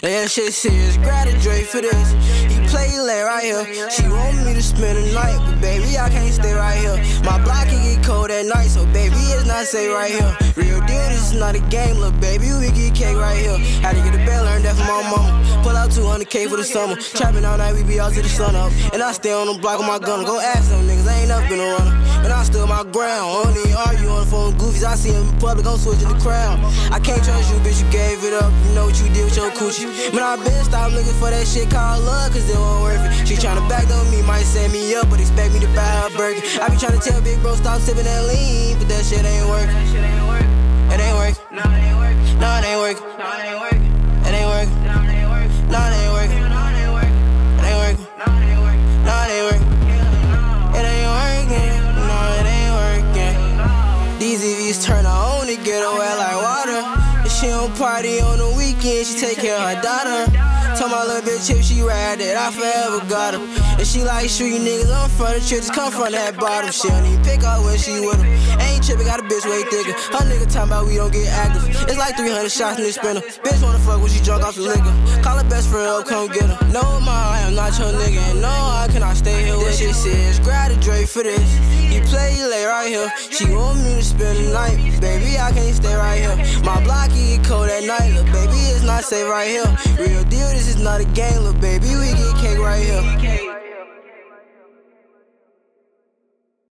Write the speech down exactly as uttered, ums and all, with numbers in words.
That shit serious, graduate for this. He play late right here. She want me to spend the night, but baby, I can't stay right here. My block can get cold at night, so baby, it's not safe right here. Real deal, this is not a game, look baby, we get cake right here. Had to get a bell, learned that from my mama. Pull out two hundred K for the summer. Trapping all night, we be out till the sun up. And I stay on the block with my gun. Go ask them niggas, I ain't never been a runner. And I stood my ground, only argue on the phone with goofies. I see him in public, I'm switching the crowd. I can't trust you, bitch, you gave it up. You know what you did with your coochie. Man, I been stopped looking for that shit called love, cause it wasn't worth it. She tryna back on me, might set me up, but expect me to buy her a burger. I be tryna tell big bro stop sipping that lean, but that shit ain't working. It ain't working. No, it ain't working. No, it ain't working. No, it ain't working. It ain't working. No, it ain't working. No, it ain't working. It ain't working. No, it ain't working. No, it ain't working. It ain't working. No, it ain't working. These E Vs turn her on to get her wet like water. If she don't party on the weekend, she take care of her daughter. Told my little bitch if she ride that, I forever got her. And she like street niggas on front of church, just come from that bottom. She don't even pick up when she with him. Ain't trippin', got a bitch way thicker. Her nigga talking about we don't get active. It's like three hundred shots in this spinner. Bitch wanna fuck when she drunk off the liquor. Call her best friend up, come get her. No, ma, I am not your nigga. And no, I cannot stay here with you. This shit serious, graduate for this. He play late right here. She want me to spend the night. Baby, I can't stay right here. My block can get cold at night. Look, baby, it's not safe right here. Real deal, this is not a game. Look, baby, we get cake right here.